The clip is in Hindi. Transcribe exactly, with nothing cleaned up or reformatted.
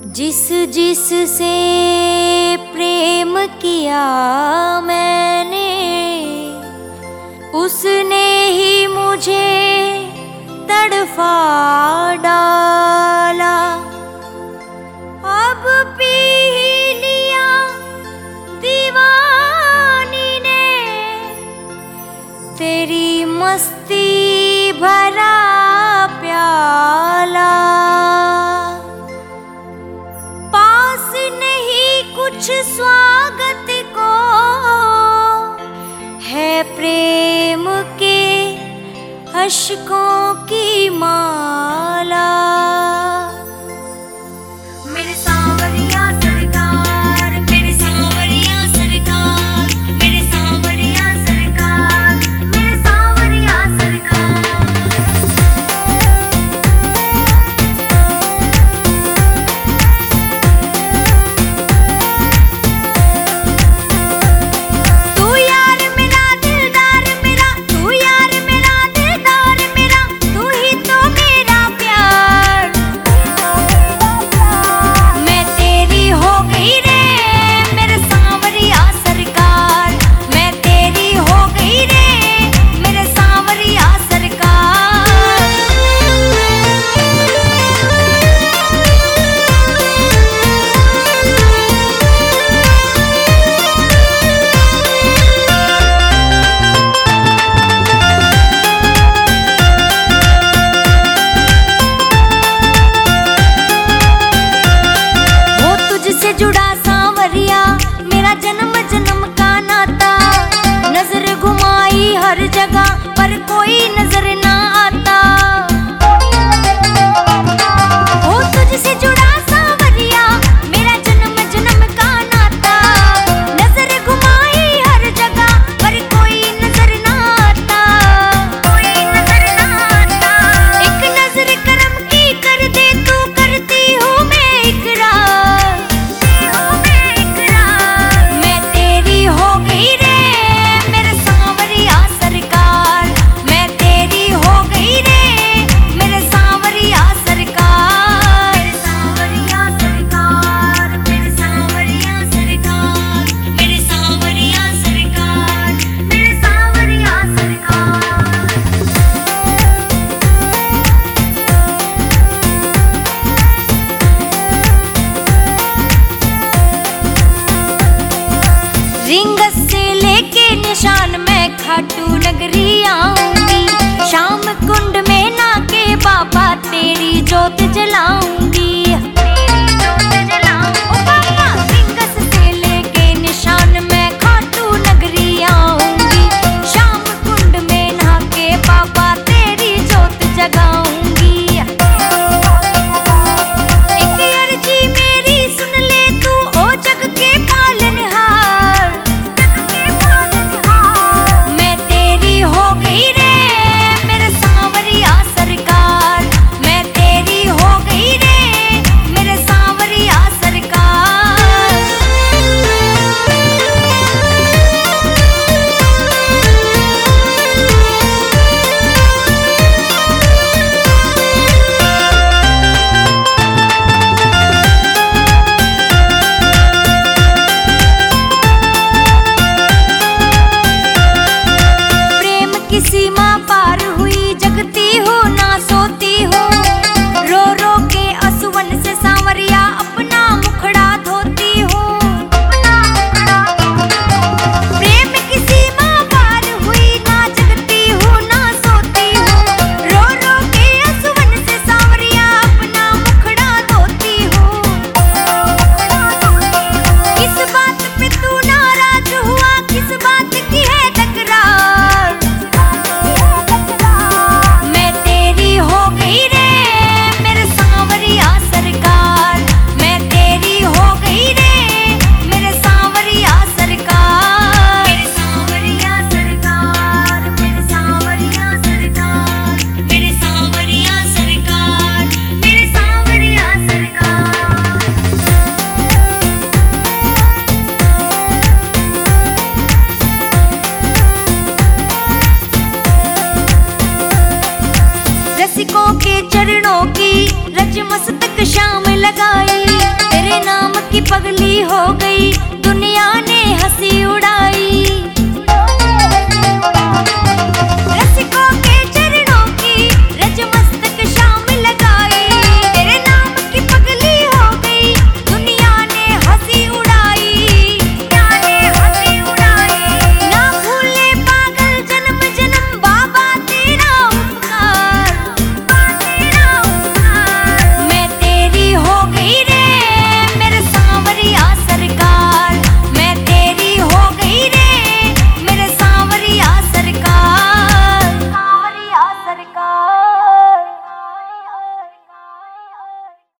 जिस जिस से प्रेम किया मैंने, उसने ही मुझे तड़फा डाला। अब पी लिया दीवानी ने तेरी मस्ती भरा प्याला। पास नहीं कुछ स्वागत को है प्रेम के अश्कों की माला। मेरे सांवरिया सरकार, मेरे सांवरिया सरकार, मेरे सांवरिया सरकार, मेरे सांवरिया सरकार। तू यार मेरा दिलदार मेरा, तू यार मेरा दिलदार मेरा, तू ही तो मेरा प्यार। मैं तेरी हो गई रे मेरे सांवरिया सरकार, मैं तेरी हो गई रे मेरे सांवरिया सरकार। वो तुझसे जुड़ा सांवरिया मेरा जन्म जन्म का नाता। नजर घुमाई हर जगह पर कोई नजर ना आता। वो तुझसे जुड़ा सांवरिया मेरा जन्म जन्म का नाता। नजर घुमाई हर जगह पर कोई नजर ना आता, कोई नजर ना आता। एक नजर करम की कर दे तू, करती हूँ मैं इकरार। मैं तेरी हो गई रे मेरे सांवरिया सरकार, मैं तेरी हो गई रे मेरे सांवरिया सरकार। मेरे सांवरिया सरकार, मेरे सांवरिया सरकार, मेरे सांवरिया सरकार, मेरे सांवरिया सरकार। रिंगस से लेके निशान मैं खाटू नगरी आऊंगी। शाम कुंड में नाके बाबा तेरी जोत जलाऊंगी। ओ बाबा रिंगस से लेके निशान मैं खाटू नगरी आऊंगी। शाम कुंड में नाके बाबा तेरी जोत जगाऊंगी। एक अर्जी मेरी सुन ले तू ओ जग के पालनहार। मैं तेरी हो गई रे मेरे सांवरिया सरकार, मैं तेरी हो गई रे मेरे सांवरिया सरकार। प्रेम की सीमा पार हुई, जगती हूँ ना सोती हूँ। रो रो के असुवन से सांवरिया अपना मुखड़ा धोती हूँ। प्रेम की सीमा पार हुई, ना जगती हूँ ना सोती हूँ। रो रो के असुवन से सांवरिया अपना मुखड़ा धोती हूँ। किस बात पे तू नाराज हुआ, किस बात की है तकरार। मैं तेरी हो गई रे मेरे सांवरिया सरकार, मैं तेरी हो गई रे मेरे सांवरिया सरकार। मेरे सांवरिया सरकार, मेरे सांवरिया सरकार, मेरे सांवरिया सरकार, मेरे सांवरिया सरकार। रसिकों के चरणों की रज मस्तक शाम लगाई। कोई